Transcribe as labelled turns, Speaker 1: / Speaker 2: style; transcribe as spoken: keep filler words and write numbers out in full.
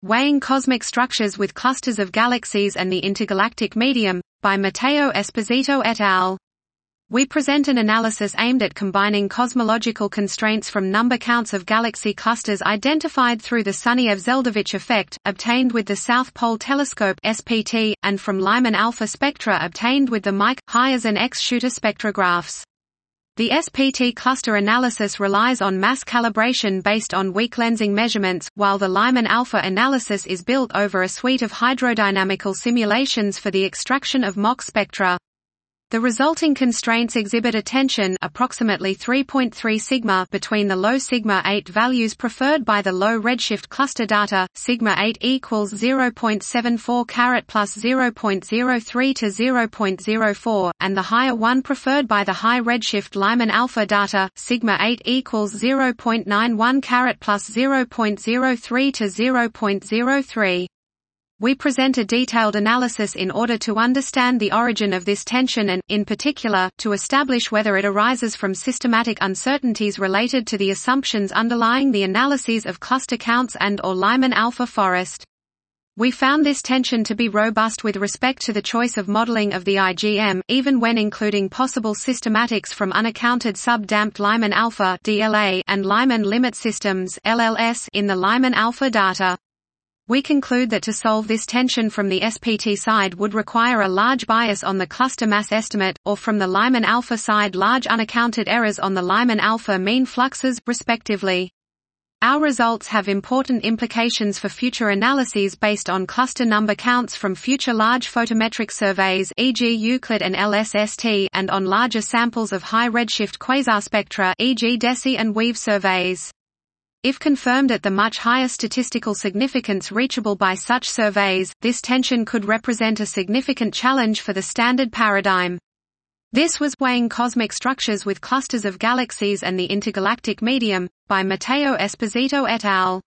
Speaker 1: Weighing Cosmic Structures with Clusters of Galaxies and the Intergalactic Medium, by Matteo Esposito et al. We present an analysis aimed at combining cosmological constraints from number counts of galaxy clusters identified through the Sunyaev-Zeldovich effect, obtained with the South Pole Telescope (S P T), and from Lyman alpha spectra obtained with the Mike, Hyers and X-Shooter spectrographs. The S P T cluster analysis relies on mass calibration based on weak lensing measurements, while the Lyman alpha analysis is built over a suite of hydrodynamical simulations for the extraction of Mach spectra. The resulting constraints exhibit a tension approximately three point three sigma between the low sigma eight values preferred by the low redshift cluster data, sigma eight equals zero point seven four carat plus zero point zero three to zero point zero four, and the higher one preferred by the high redshift Lyman alpha data, sigma eight equals zero point nine one carat plus zero point zero three to zero point zero three. We present a detailed analysis in order to understand the origin of this tension and, in particular, to establish whether it arises from systematic uncertainties related to the assumptions underlying the analyses of cluster counts and or Lyman alpha forest. We found this tension to be robust with respect to the choice of modeling of the I G M, even when including possible systematics from unaccounted sub-damped Lyman alpha (D L A) and Lyman limit systems (L L S) in the Lyman alpha data. We conclude that to solve this tension from the S P T side would require a large bias on the cluster mass estimate, or from the Lyman alpha side large unaccounted errors on the Lyman alpha mean fluxes, respectively. Our results have important implications for future analyses based on cluster number counts from future large photometric surveys, for example Euclid and L S S T, and on larger samples of high redshift quasar spectra, for example DESI and WEAVE surveys. If confirmed at the much higher statistical significance reachable by such surveys, this tension could represent a significant challenge for the standard paradigm. This was Weighing Cosmic Structures with Clusters of Galaxies and the Intergalactic Medium, by Matteo Esposito et al.